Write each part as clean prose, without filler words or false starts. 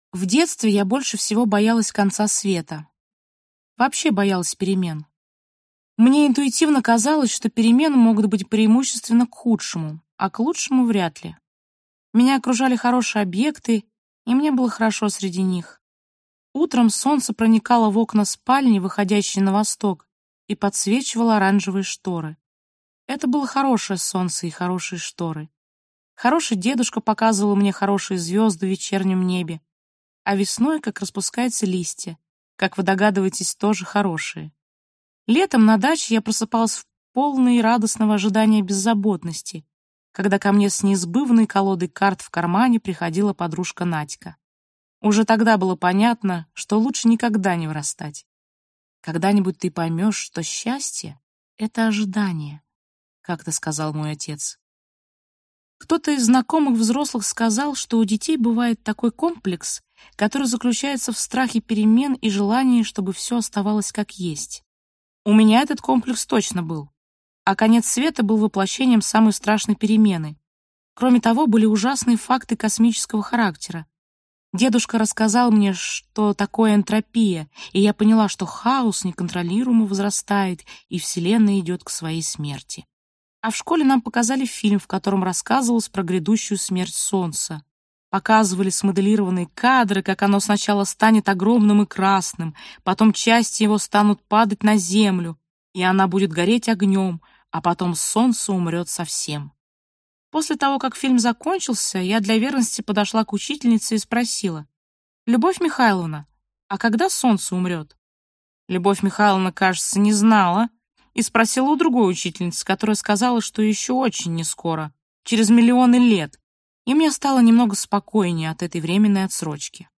В детстве я больше всего боялась конца света. Вообще боялась перемен. Мне интуитивно казалось, что перемены могут быть преимущественно к худшему, а к лучшему вряд ли. Меня окружали хорошие объекты, и мне было хорошо среди них. Утром солнце проникало в окна спальни, выходящие на восток, и подсвечивало оранжевые шторы. Это было хорошее солнце и хорошие шторы. Хороший дедушка показывал мне хорошие звезды в вечернем небе, а весной, как распускаются листья, как вы догадываетесь, тоже хорошие. Летом на даче я просыпалась в полной радостного ожидания беззаботности, когда ко мне с неизбывной колодой карт в кармане приходила подружка Надька. Уже тогда было понятно, что лучше никогда не вырастать. Когда-нибудь ты поймешь, что счастье — это ожидание, как-то сказал мой отец. Кто-то из знакомых взрослых сказал, что у детей бывает такой комплекс, который заключается в страхе перемен и желании, чтобы все оставалось как есть. У меня этот комплекс точно был. А конец света был воплощением самой страшной перемены. Кроме того, были ужасные факты космического характера. Дедушка рассказал мне, что такое энтропия, и я поняла, что хаос неконтролируемо возрастает, и Вселенная идет к своей смерти. А в школе нам показали фильм, в котором рассказывалось про грядущую смерть Солнца. Показывали смоделированные кадры, как оно сначала станет огромным и красным, потом части его станут падать на Землю, и она будет гореть огнем, а потом Солнце умрет совсем. После того, как фильм закончился, я для верности подошла к учительнице и спросила: «Любовь Михайловна, а когда Солнце умрет?» Любовь Михайловна, кажется, не знала, и спросила у другой учительницы, которая сказала, что еще очень не скоро, через миллионы лет, и мне стало немного спокойнее от этой временной отсрочки.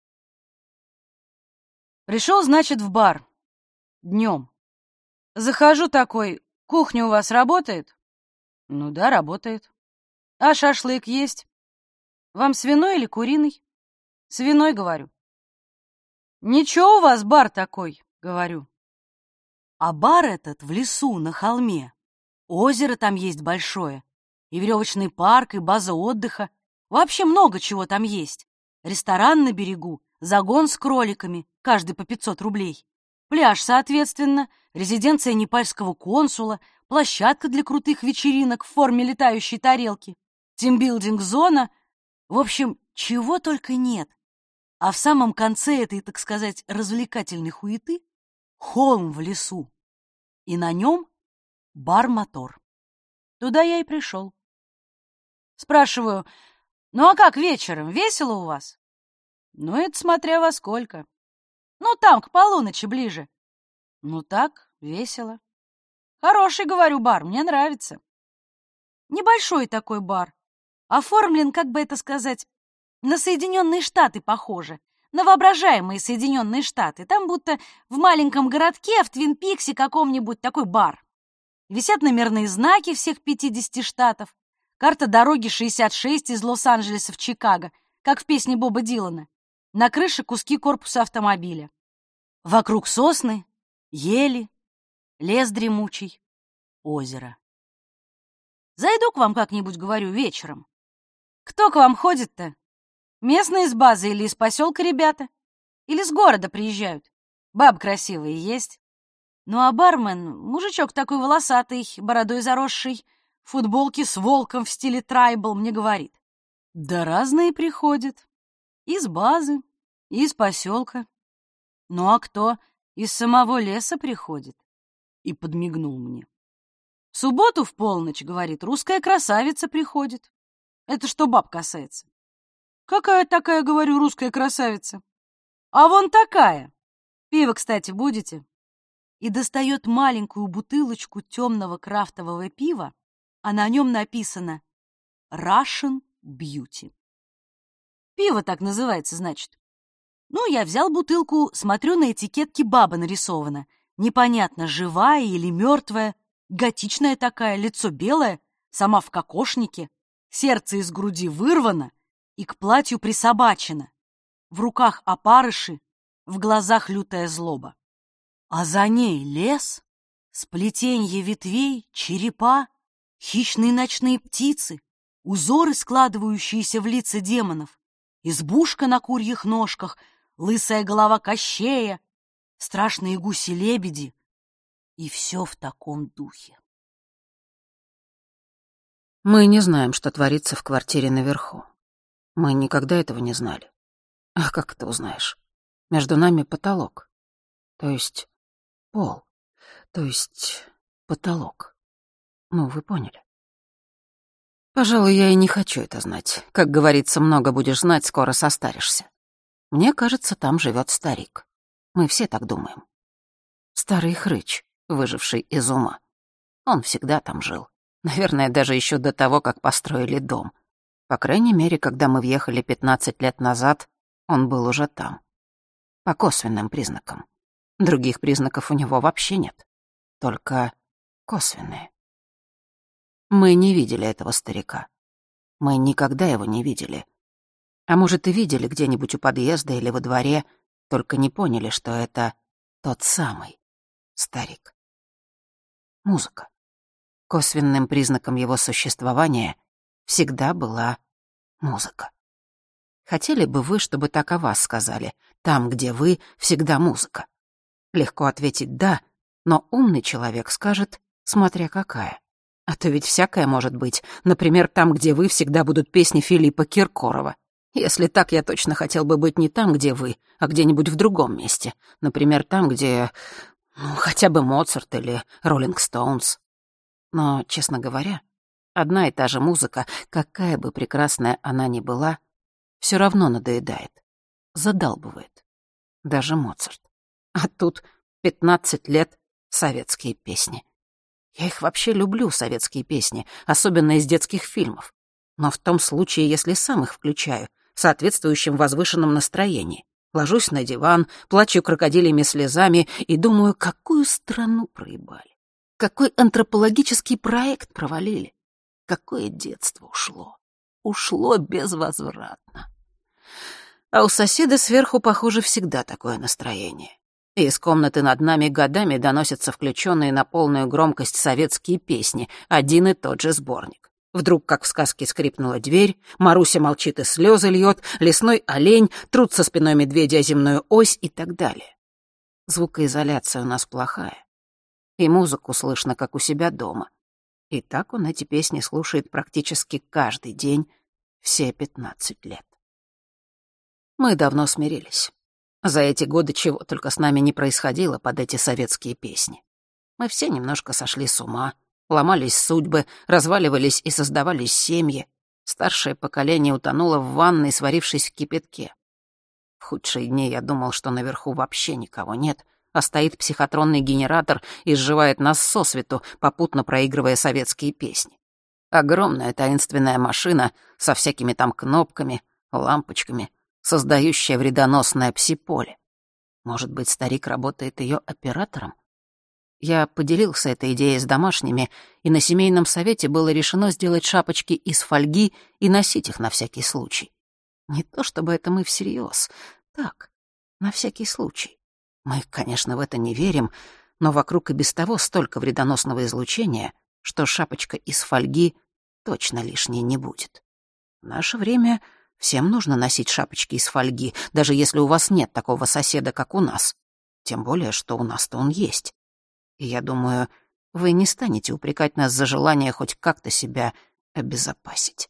Пришел, значит, в бар. Днем. Захожу такой: кухня у вас работает? Ну да, работает. А шашлык есть? Вам свиной или куриный? Свиной, говорю. Ничего у вас бар такой, говорю. А бар этот в лесу, на холме. Озеро там есть большое. И веревочный парк, и база отдыха. Вообще много чего там есть. Ресторан на берегу, загон с кроликами, каждый по 500 рублей. Пляж, соответственно, резиденция непальского консула, площадка для крутых вечеринок в форме летающей тарелки, тимбилдинг-зона. В общем, чего только нет. А в самом конце этой, так сказать, развлекательной хуеты холм в лесу. И на нем бар-мотор. Туда я и пришел. Спрашиваю: ну а как вечером, весело у вас? Ну, это смотря во сколько. Ну, там, к полуночи ближе. Ну так, весело. Хороший, говорю, бар, мне нравится. Небольшой такой бар. Оформлен, как бы это сказать, на Соединенные Штаты похоже. На воображаемые Соединенные Штаты. Там будто в маленьком городке, в Твин-Пиксе каком-нибудь такой бар. Висят номерные знаки всех 50 штатов. Карта дороги 66 из Лос-Анджелеса в Чикаго, как в песне Боба Дилана. На крыше куски корпуса автомобиля. Вокруг сосны, ели, лес дремучий, озеро. Зайду к вам как-нибудь, говорю, вечером. Кто к вам ходит-то? Местные из базы или из поселка ребята? Или с города приезжают? Бабы красивые есть. Ну а бармен, мужичок такой волосатый, бородой заросший, в футболке с волком в стиле трайбл, мне говорит: да разные приходят. Из базы, из поселка. Ну а кто из самого леса приходит? И подмигнул мне. В субботу в полночь, говорит, русская красавица приходит. Это что баб касается. Какая такая, говорю, русская красавица? А вон такая. Пиво, кстати, будете? И достает маленькую бутылочку темного крафтового пива, а на нем написано Russian Beauty. Пиво так называется, значит. Ну, я взял бутылку, смотрю, на этикетке баба нарисована. Непонятно, живая или мертвая, готичная такая, лицо белое, сама в кокошнике, сердце из груди вырвано и к платью присобачено. В руках опарыши, в глазах лютая злоба. А за ней лес, сплетенье ветвей, черепа, хищные ночные птицы, узоры, складывающиеся в лица демонов, избушка на курьих ножках, лысая голова Кощея, страшные гуси-лебеди. И все в таком духе. Мы не знаем, что творится в квартире наверху. Мы никогда этого не знали. А как ты узнаешь? Между нами потолок. То есть пол. То есть потолок. Ну, вы поняли. Пожалуй, я и не хочу это знать. Как говорится, много будешь знать, скоро состаришься. Мне кажется, там живет старик. Мы все так думаем. Старый хрыч, выживший из ума. Он всегда там жил. Наверное, даже еще до того, как построили дом. По крайней мере, когда мы въехали 15 лет назад, он был уже там. По косвенным признакам. Других признаков у него вообще нет. Только косвенные. Мы не видели этого старика. Мы никогда его не видели. А может, и видели где-нибудь у подъезда или во дворе, только не поняли, что это тот самый старик. Музыка. Косвенным признаком его существования всегда была музыка. Хотели бы вы, чтобы так о вас сказали? Там, где вы, всегда музыка. Легко ответить «да», но умный человек скажет «смотря какая». А то ведь всякое может быть. Например, там, где вы, всегда будут песни Филиппа Киркорова. Если так, я точно хотел бы быть не там, где вы, а где-нибудь в другом месте. Например, там, где, хотя бы Моцарт или Роллинг Стоунс. Но, честно говоря, одна и та же музыка, какая бы прекрасная она ни была, все равно надоедает, задалбывает. Даже Моцарт. А тут 15 лет советские песни. Я их вообще люблю, советские песни, особенно из детских фильмов. Но в том случае, если сам их включаю, в соответствующем возвышенном настроении, ложусь на диван, плачу крокодилями слезами и думаю, какую страну проебали, какой антропологический проект провалили, какое детство ушло. Ушло безвозвратно. А у соседа сверху, похоже, всегда такое настроение. И из комнаты над нами годами доносятся включенные на полную громкость советские песни, один и тот же сборник. Вдруг, как в сказке, скрипнула дверь, Маруся молчит и слезы льет, лесной олень, трут со спиной медведя о земную ось и так далее. Звукоизоляция у нас плохая. И музыку слышно, как у себя дома. И так он эти песни слушает практически каждый день все 15 лет. Мы давно смирились. За эти годы чего только с нами не происходило под эти советские песни. Мы все немножко сошли с ума, ломались судьбы, разваливались и создавались семьи. Старшее поколение утонуло в ванной, сварившись в кипятке. В худшие дни я думал, что наверху вообще никого нет, а стоит психотронный генератор и сживает нас сосвету, попутно проигрывая советские песни. Огромная таинственная машина со всякими там кнопками, лампочками, создающая вредоносное пси-поле. Может быть, старик работает ее оператором? Я поделился этой идеей с домашними, и на семейном совете было решено сделать шапочки из фольги и носить их на всякий случай. Не то чтобы это мы всерьез, так, на всякий случай. Мы, конечно, в это не верим, но вокруг и без того столько вредоносного излучения, что шапочка из фольги точно лишней не будет. В наше время всем нужно носить шапочки из фольги, даже если у вас нет такого соседа, как у нас. Тем более, что у нас-то он есть. И я думаю, вы не станете упрекать нас за желание хоть как-то себя обезопасить.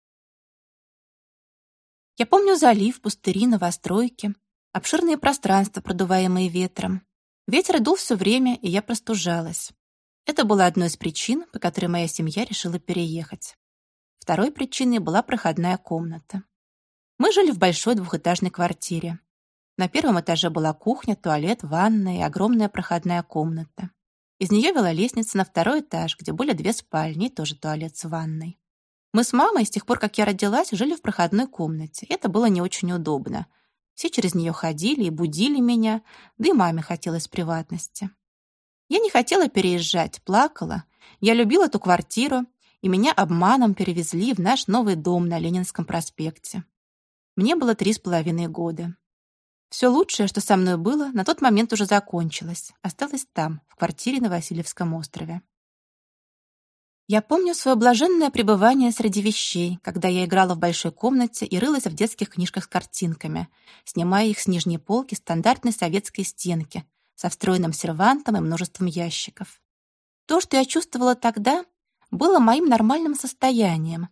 Я помню залив, пустыри, новостройки, обширные пространства, продуваемые ветром. Ветер дул все время, и я простужалась. Это было одной из причин, по которой моя семья решила переехать. Второй причиной была проходная комната. Мы жили в большой двухэтажной квартире. На первом этаже была кухня, туалет, ванная и огромная проходная комната. Из нее вела лестница на второй этаж, где были 2 спальни и тоже туалет с ванной. Мы с мамой с тех пор, как я родилась, жили в проходной комнате. Это было не очень удобно. Все через нее ходили и будили меня, да и маме хотелось приватности. Я не хотела переезжать, плакала. Я любила эту квартиру, и меня обманом перевезли в наш новый дом на Ленинском проспекте. Мне было 3,5 года. Все лучшее, что со мной было, на тот момент уже закончилось. Осталось там, в квартире на Васильевском острове. Я помню свое блаженное пребывание среди вещей, когда я играла в большой комнате и рылась в детских книжках с картинками, снимая их с нижней полки стандартной советской стенки со встроенным сервантом и множеством ящиков. То, что я чувствовала тогда, было моим нормальным состоянием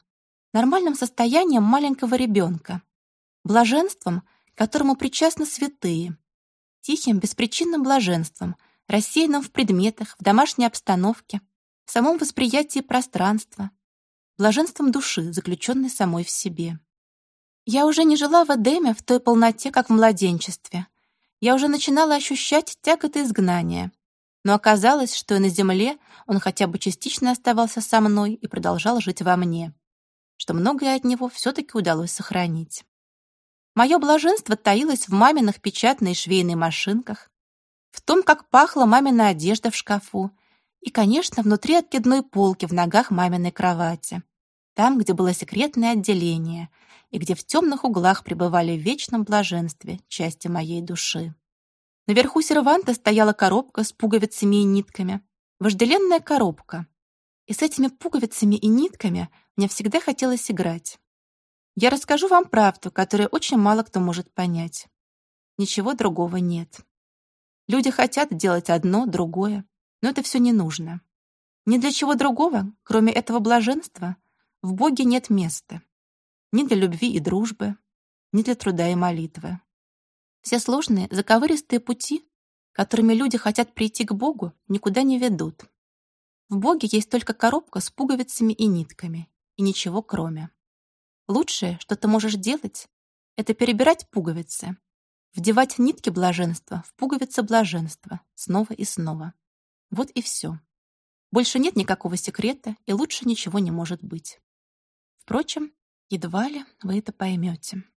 маленького ребенка, блаженством, к которому причастны святые, тихим, беспричинным блаженством, рассеянным в предметах, в домашней обстановке, в самом восприятии пространства, блаженством души, заключенной самой в себе. Я уже не жила в Эдеме в той полноте, как в младенчестве. Я уже начинала ощущать тяготы изгнания. Но оказалось, что и на земле он хотя бы частично оставался со мной и продолжал жить во мне, что многое от него все-таки удалось сохранить. Мое блаженство таилось в маминых печатной и швейной машинках, в том, как пахла мамина одежда в шкафу, и, конечно, внутри откидной полки в ногах маминой кровати, там, где было секретное отделение и где в темных углах пребывали в вечном блаженстве части моей души. Наверху серванта стояла коробка с пуговицами и нитками, вожделенная коробка. И с этими пуговицами и нитками мне всегда хотелось играть. Я расскажу вам правду, которую очень мало кто может понять. Ничего другого нет. Люди хотят делать одно, другое, но это все не нужно. Ни для чего другого, кроме этого блаженства, в Боге нет места. Ни для любви и дружбы, ни для труда и молитвы. Все сложные, заковыристые пути, которыми люди хотят прийти к Богу, никуда не ведут. В Боге есть только коробка с пуговицами и нитками, и ничего кроме. Лучшее, что ты можешь делать, это перебирать пуговицы, вдевать нитки блаженства в пуговицы блаженства снова и снова. Вот и все. Больше нет никакого секрета, и лучше ничего не может быть. Впрочем, едва ли вы это поймете.